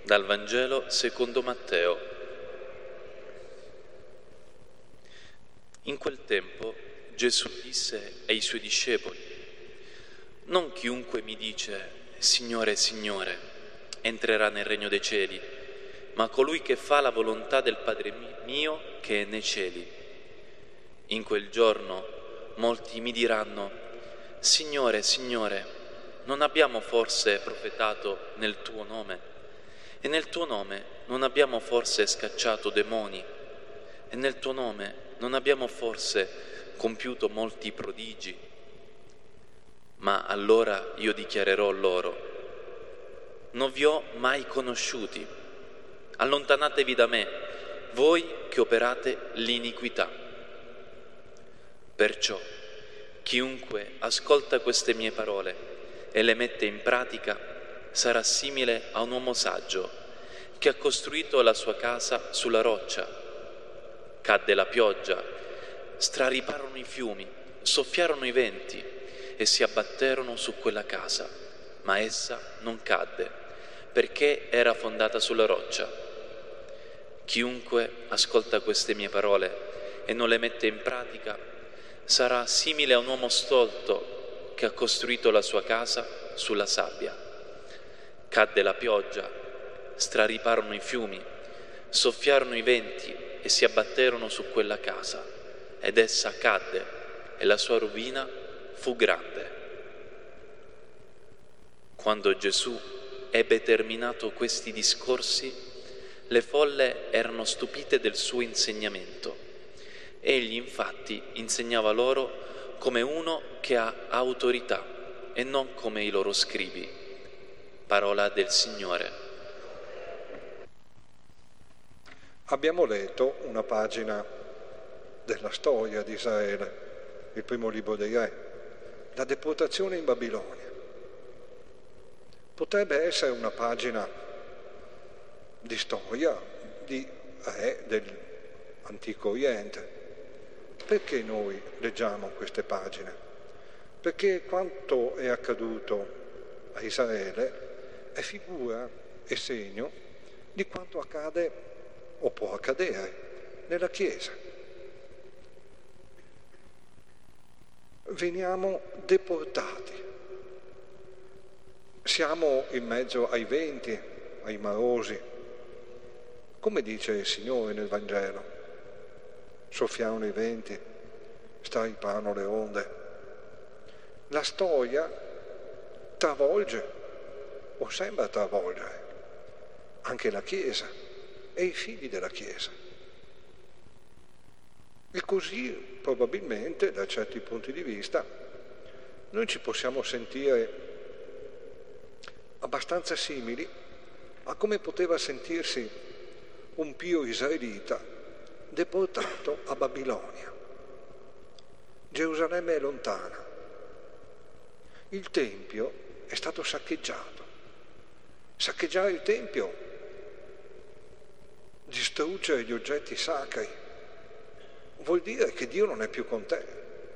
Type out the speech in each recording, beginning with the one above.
Dal Vangelo secondo Matteo. In quel tempo Gesù disse ai suoi discepoli: «Non chiunque mi dice Signore, Signore, entrerà nel regno dei cieli, ma colui che fa la volontà del Padre mio che è nei cieli. In quel giorno molti mi diranno: Signore, Signore, non abbiamo forse profetato nel tuo nome? E nel tuo nome non abbiamo forse scacciato demoni? E nel tuo nome non abbiamo forse compiuto molti prodigi? Ma allora io dichiarerò loro: non vi ho mai conosciuti. Allontanatevi da me, voi che operate l'iniquità. Perciò chiunque ascolta queste mie parole e le mette in pratica sarà simile a un uomo saggio che ha costruito la sua casa sulla roccia. Cadde la pioggia, strariparono i fiumi, soffiarono i venti e si abbatterono su quella casa, ma essa non cadde, perché era fondata sulla roccia. Chiunque ascolta queste mie parole e non le mette in pratica sarà simile a un uomo stolto che ha costruito la sua casa sulla sabbia. Cadde la pioggia, strariparono i fiumi, soffiarono i venti e si abbatterono su quella casa, ed essa cadde e la sua rovina fu grande. Quando Gesù ebbe terminato questi discorsi, le folle erano stupite del suo insegnamento. Egli infatti insegnava loro come uno che ha autorità e non come i loro scribi. Parola del Signore. Abbiamo letto una pagina della storia di Israele, il primo libro dei Re, la deportazione in Babilonia. Potrebbe essere una pagina di storia di re dell'Antico Oriente. Perché noi leggiamo queste pagine? Perché quanto è accaduto a Israele è figura e segno di quanto accade o può accadere nella Chiesa. Veniamo deportati, siamo in mezzo ai venti, ai marosi, come dice il Signore nel Vangelo: soffiarono i venti, strariparono le onde. La storia travolge, o sembra travolgere, anche la Chiesa e i figli della Chiesa. E così, probabilmente, da certi punti di vista, noi ci possiamo sentire abbastanza simili a come poteva sentirsi un pio israelita deportato a Babilonia. Gerusalemme è lontana. Il Tempio è stato saccheggiato. Saccheggiare il Tempio, distruggere gli oggetti sacri, vuol dire che Dio non è più con te.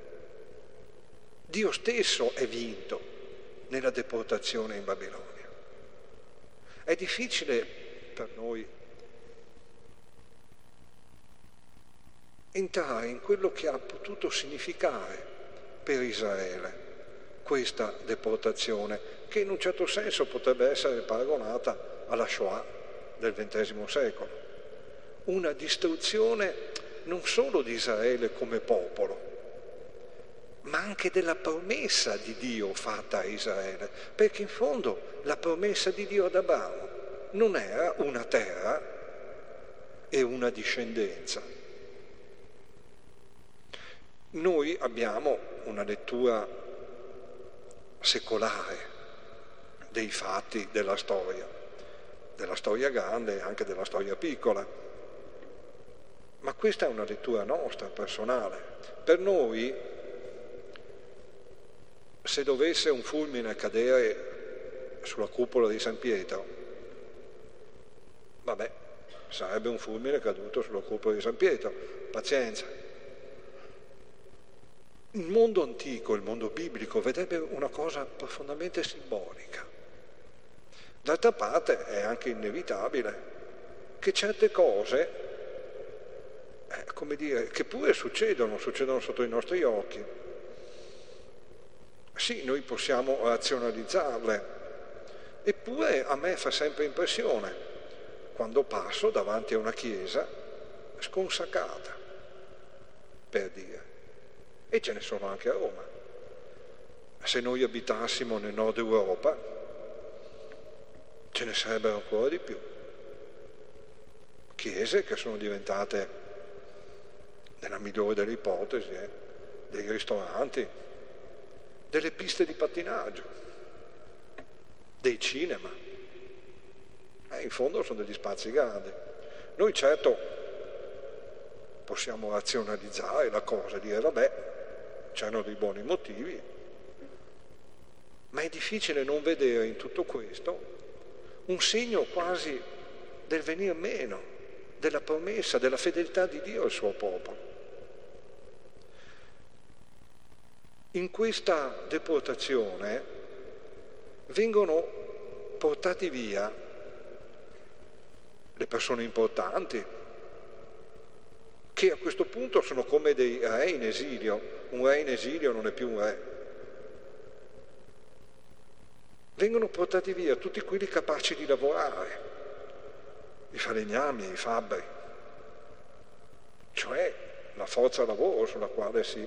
Dio stesso è vinto nella deportazione in Babilonia. È difficile per noi entrare in quello che ha potuto significare per Israele questa deportazione, che in un certo senso potrebbe essere paragonata alla Shoah del XX secolo. Una distruzione non solo di Israele come popolo, ma anche della promessa di Dio fatta a Israele, perché in fondo la promessa di Dio ad Abramo non era una terra e una discendenza. Noi abbiamo una lettura secolare dei fatti della storia grande e anche della storia piccola. Ma questa è una lettura nostra, personale. Per noi, se dovesse un fulmine cadere sulla cupola di San Pietro, vabbè, sarebbe un fulmine caduto sulla cupola di San Pietro, pazienza. Il mondo antico, il mondo biblico, vedrebbe una cosa profondamente simbolica. D'altra parte è anche inevitabile che certe cose, come dire, che pure succedono sotto i nostri occhi. Sì, noi possiamo razionalizzarle, eppure a me fa sempre impressione quando passo davanti a una chiesa sconsacrata, per dire, e ce ne sono anche a Roma. Se noi abitassimo nel nord Europa, ce ne sarebbero ancora di più. Chiese che sono diventate, nella migliore delle ipotesi, dei ristoranti, delle piste di pattinaggio, dei cinema. In fondo sono degli spazi grandi. Noi certo possiamo razionalizzare la cosa, dire vabbè, c'erano dei buoni motivi, ma è difficile non vedere in tutto questo un segno quasi del venir meno, della promessa, della fedeltà di Dio al suo popolo. In questa deportazione vengono portati via le persone importanti, che a questo punto sono come dei re in esilio. Un re in esilio non è più un re. Vengono portati via tutti quelli capaci di lavorare, i falegnami, i fabbri, cioè la forza lavoro sulla quale si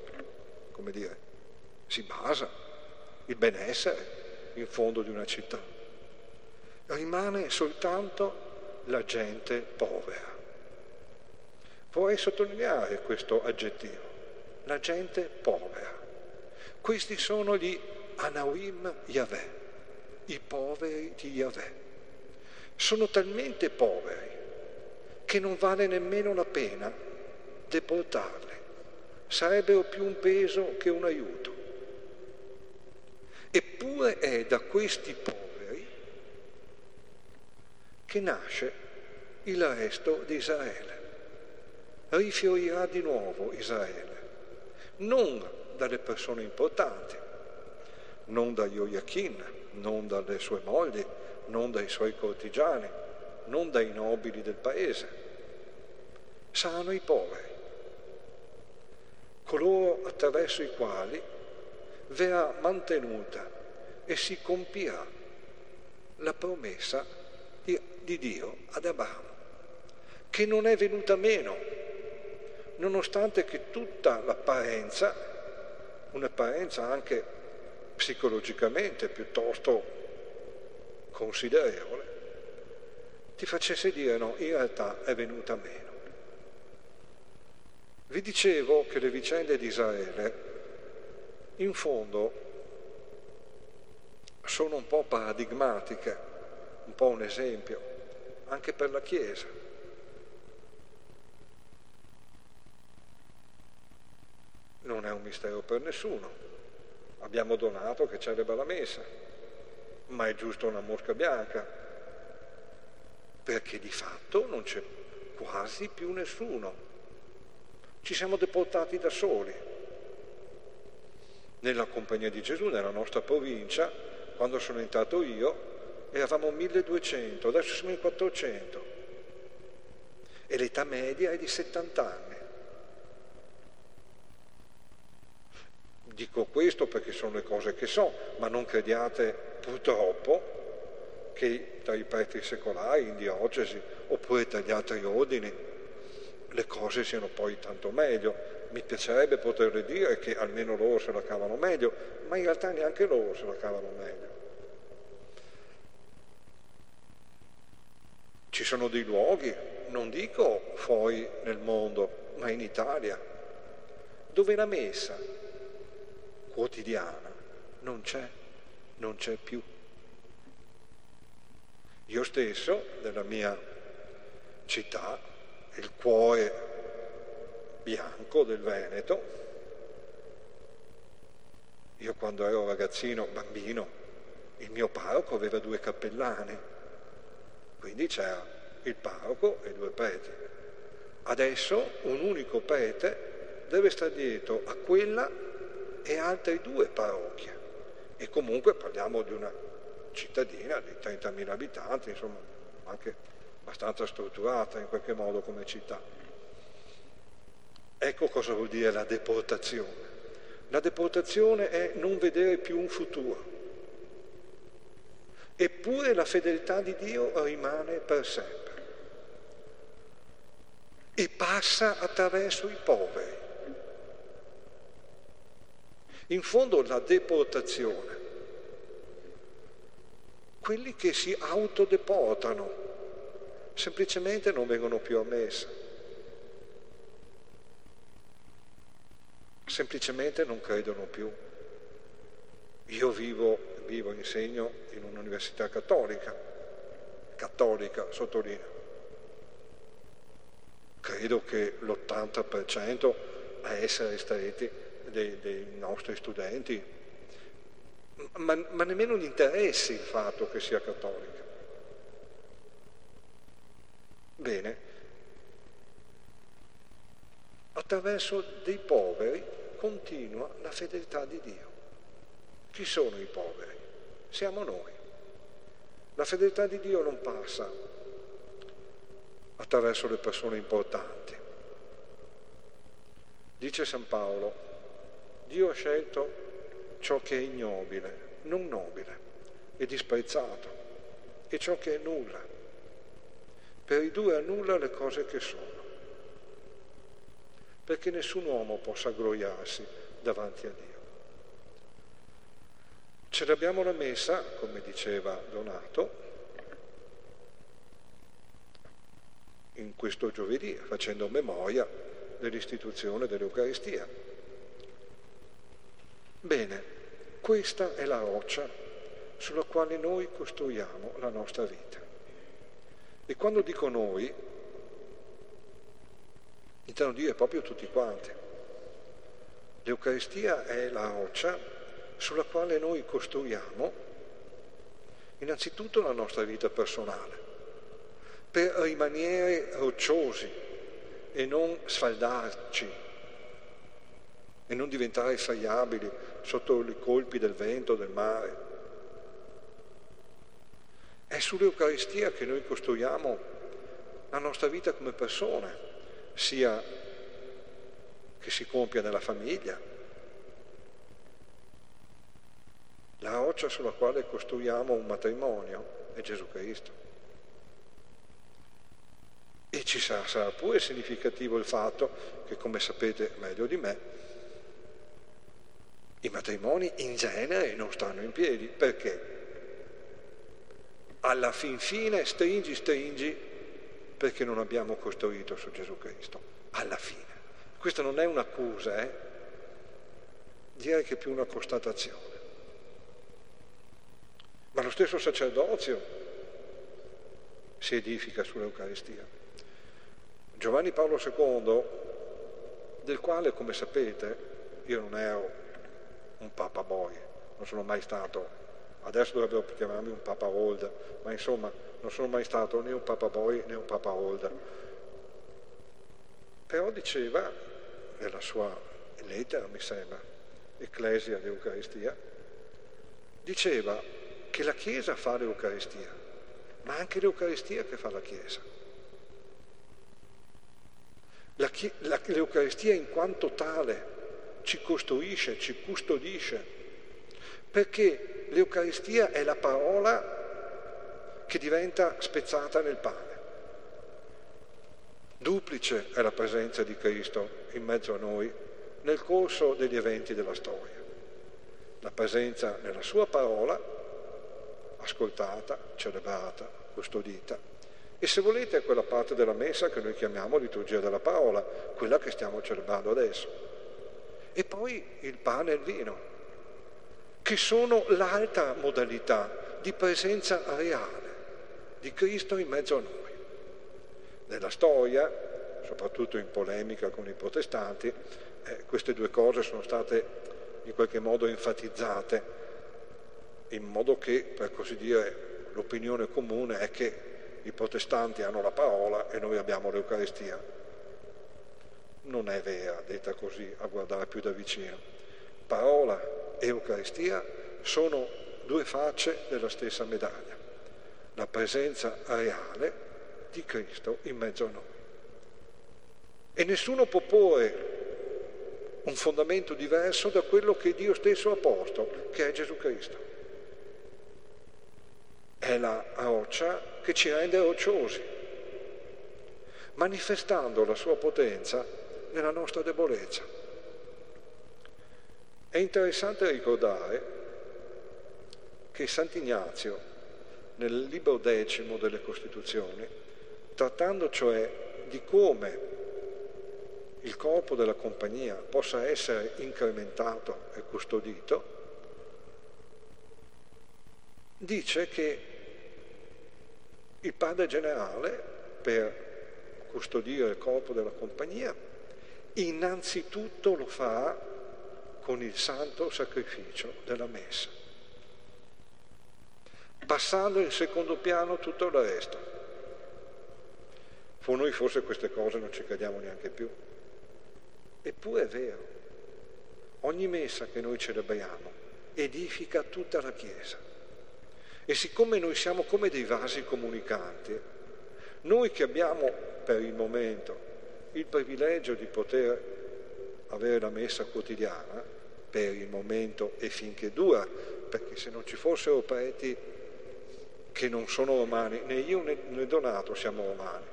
basa il benessere in fondo di una città. Rimane soltanto la gente povera. Vorrei sottolineare questo aggettivo, la gente povera. Questi sono gli Anawim Yahweh, i poveri di Yahweh. Sono talmente poveri che non vale nemmeno la pena deportarli. Sarebbero più un peso che un aiuto. Eppure è da questi poveri che nasce il resto di Israele. Rifiorirà di nuovo Israele, non dalle persone importanti, non da Joiachin, non dalle sue mogli, non dai suoi cortigiani, non dai nobili del paese. Saranno i poveri, coloro attraverso i quali verrà mantenuta e si compirà la promessa di Dio ad Abramo, che non è venuta meno, nonostante che tutta l'apparenza, un'apparenza anche psicologicamente piuttosto considerevole, ti facesse dire no, in realtà è venuta meno. Vi dicevo che le vicende di Israele in fondo sono un po' paradigmatiche, un po' un esempio anche per la Chiesa. Non è un mistero per nessuno. Abbiamo donato che celebra la messa, ma è giusto una mosca bianca, perché di fatto non c'è quasi più nessuno. Ci siamo deportati da soli. Nella Compagnia di Gesù, nella nostra provincia, quando sono entrato io, eravamo 1200, adesso siamo in 400 e l'età media è di 70 anni. Dico questo perché sono le cose che so, ma non crediate purtroppo che tra i preti secolari in diocesi oppure tra gli altri ordini le cose siano poi tanto meglio. Mi piacerebbe poterle dire che almeno loro se la cavano meglio, ma in realtà neanche loro se la cavano meglio. Ci sono dei luoghi, non dico fuori nel mondo, ma in Italia, dove la messa quotidiana non c'è più. Io stesso, nella mia città, il cuore bianco del Veneto, io quando ero ragazzino, bambino, il mio parroco aveva 2 cappellani, quindi c'era il parroco e 2 preti. Adesso un unico prete deve stare dietro a quella e altre 2 parrocchie, e comunque parliamo di una cittadina di 30.000 abitanti, insomma, anche abbastanza strutturata in qualche modo come città. Ecco cosa vuol dire la deportazione. La deportazione è non vedere più un futuro. Eppure la fedeltà di Dio rimane per sempre e passa attraverso i poveri. In fondo la deportazione, quelli che si autodeportano, semplicemente non vengono più ammessi, semplicemente non credono più. Io insegno in un'università cattolica, sottolineo. Credo che l'80% a essere stretti dei nostri studenti, ma nemmeno gli interessi il fatto che sia cattolica. Bene, attraverso dei poveri continua la fedeltà di Dio. Chi sono i poveri? Siamo noi. La fedeltà di Dio non passa attraverso le persone importanti. Dice San Paolo, Dio ha scelto ciò che è ignobile, non nobile, e disprezzato, e ciò che è nulla, per ridurre a nulla le cose che sono, perché nessun uomo possa gloriarsi davanti a Dio. Celebriamo la messa, come diceva Donato, in questo giovedì, facendo memoria dell'istituzione dell'Eucaristia. Bene, questa è la roccia sulla quale noi costruiamo la nostra vita. E quando dico noi, intendo dire proprio tutti quanti. L'Eucaristia è la roccia sulla quale noi costruiamo innanzitutto la nostra vita personale, per rimanere rocciosi e non sfaldarci e non diventare friabili sotto i colpi del vento, del mare. È sull'Eucaristia che noi costruiamo la nostra vita come persone, sia che si compia nella famiglia. La roccia sulla quale costruiamo un matrimonio è Gesù Cristo. E ci sarà pure significativo il fatto che, come sapete meglio di me, i matrimoni in genere non stanno in piedi. Perché? Alla fin fine stringi, perché non abbiamo costruito su Gesù Cristo. Alla fine. Questa non è un'accusa, direi che è più una constatazione. Ma lo stesso sacerdozio si edifica sull'Eucaristia. Giovanni Paolo II, del quale, come sapete, io non ero un Papa Boy, non sono mai stato, adesso dovrebbero chiamarmi un Papa Old, ma insomma non sono mai stato né un Papa Boy né un Papa Old. Però diceva, nella sua lettera, mi sembra, Ecclesia d'Eucaristia, diceva che la Chiesa fa l'Eucaristia, ma anche l'Eucaristia che fa la Chiesa. L'Eucaristia in quanto tale ci costruisce, ci custodisce, perché l'Eucaristia è la parola che diventa spezzata nel pane. Duplice è la presenza di Cristo in mezzo a noi nel corso degli eventi della storia. La presenza nella sua parola, ascoltata, celebrata, custodita, e se volete è quella parte della messa che noi chiamiamo liturgia della parola, quella che stiamo celebrando adesso. E poi il pane e il vino, che sono l'altra modalità di presenza reale di Cristo in mezzo a noi. Nella storia, soprattutto in polemica con i protestanti, queste due cose sono state in qualche modo enfatizzate, in modo che, per così dire, l'opinione comune è che i protestanti hanno la parola e noi abbiamo l'Eucaristia. Non è vera, detta così, a guardare più da vicino. Parola e Eucaristia sono due facce della stessa medaglia, la presenza reale di Cristo in mezzo a noi. E nessuno può porre un fondamento diverso da quello che Dio stesso ha posto, che è Gesù Cristo. È la roccia che ci rende rocciosi, manifestando la sua potenza nella nostra debolezza. È interessante ricordare che Sant'Ignazio, nel libro 10 delle Costituzioni, trattando cioè di come il corpo della compagnia possa essere incrementato e custodito, dice che il padre generale, per custodire il corpo della compagnia, innanzitutto lo fa con il santo sacrificio della messa, passando in secondo piano tutto il resto. Noi forse queste cose non ci crediamo neanche più. Eppure è vero, ogni messa che noi celebriamo edifica tutta la Chiesa. E siccome noi siamo come dei vasi comunicanti, noi che abbiamo per il momento il privilegio di poter avere la messa quotidiana, per il momento e finché dura, perché se non ci fossero preti che non sono romani, né io né Donato siamo romani.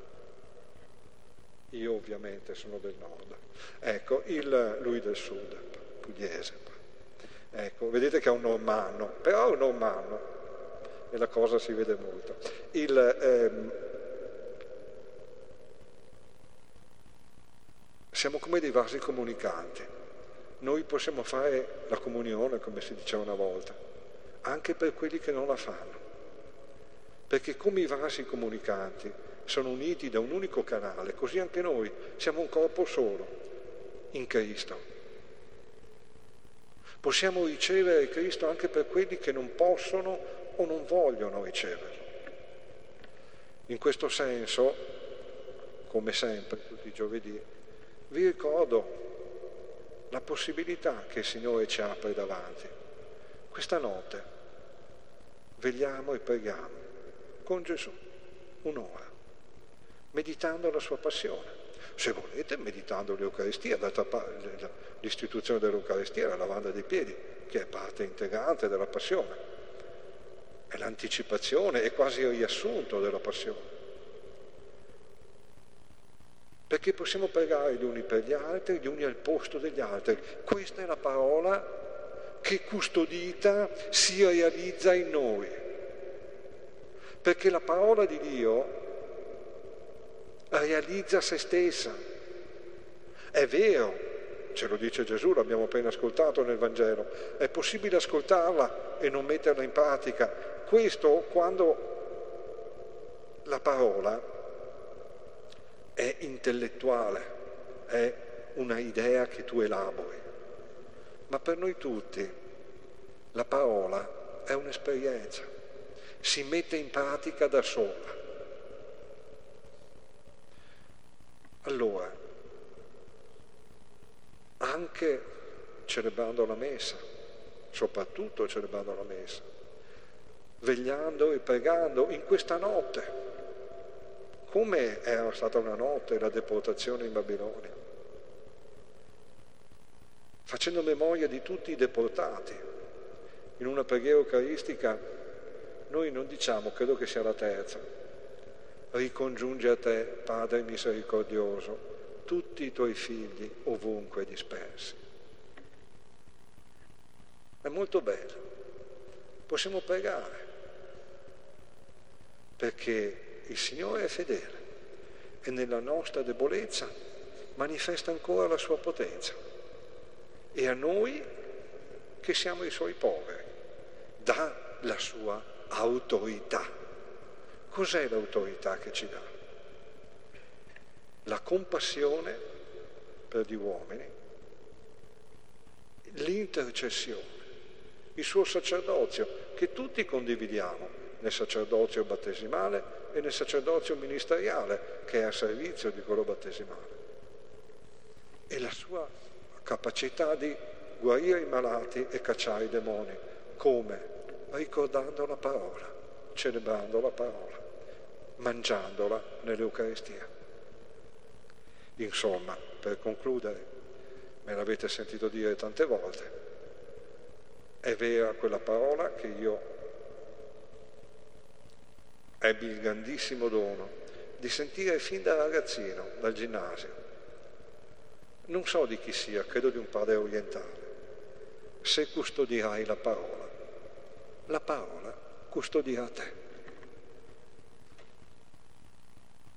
Io ovviamente sono del nord, ecco, lui del sud, pugliese. Ecco, vedete che è un normanno, però è un normanno e la cosa si vede molto. Siamo come dei vasi comunicanti. Noi possiamo fare la comunione, come si diceva una volta, anche per quelli che non la fanno. Perché come i vasi comunicanti sono uniti da un unico canale, così anche noi siamo un corpo solo in Cristo. Possiamo ricevere Cristo anche per quelli che non possono o non vogliono riceverlo. In questo senso, come sempre, tutti i giovedì, vi ricordo la possibilità che il Signore ci apre davanti. Questa notte vegliamo e preghiamo con Gesù un'ora, meditando la sua passione. Se volete, meditando l'Eucaristia, d'altra parte l'istituzione dell'Eucaristia è la lavanda dei piedi, che è parte integrante della passione. È l'anticipazione, è quasi il riassunto della passione. Perché possiamo pregare gli uni per gli altri, gli uni al posto degli altri. Questa è la parola che custodita si realizza in noi. Perché la parola di Dio realizza se stessa. È vero, ce lo dice Gesù, l'abbiamo appena ascoltato nel Vangelo, è possibile ascoltarla e non metterla in pratica. Questo quando la parola è intellettuale, è una idea che tu elabori. Ma per noi tutti la parola è un'esperienza, si mette in pratica da sola. Allora, anche celebrando la messa, soprattutto celebrando la messa, vegliando e pregando in questa notte, come era stata una notte la deportazione in Babilonia, facendo memoria di tutti i deportati. In una preghiera eucaristica noi non diciamo, credo che sia la terza, ricongiunge a te, Padre misericordioso, tutti i tuoi figli ovunque dispersi. È molto bello, possiamo pregare, perché il Signore è fedele e nella nostra debolezza manifesta ancora la sua potenza. E a noi, che siamo i suoi poveri, dà la sua autorità. Cos'è l'autorità che ci dà? La compassione per gli uomini, l'intercessione, il suo sacerdozio, che tutti condividiamo nel sacerdozio battesimale e nel sacerdozio ministeriale, che è a servizio di quello battesimale, e la sua capacità di guarire i malati e cacciare i demoni. Come? ricordando la parola, celebrando la parola, mangiandola nell'Eucaristia. Insomma, per concludere, me l'avete sentito dire tante volte, è vera quella parola che io ebbi il grandissimo dono di sentire fin da ragazzino, dal ginnasio. Non so di chi sia, credo di un padre orientale. Se custodirai la parola custodirà te.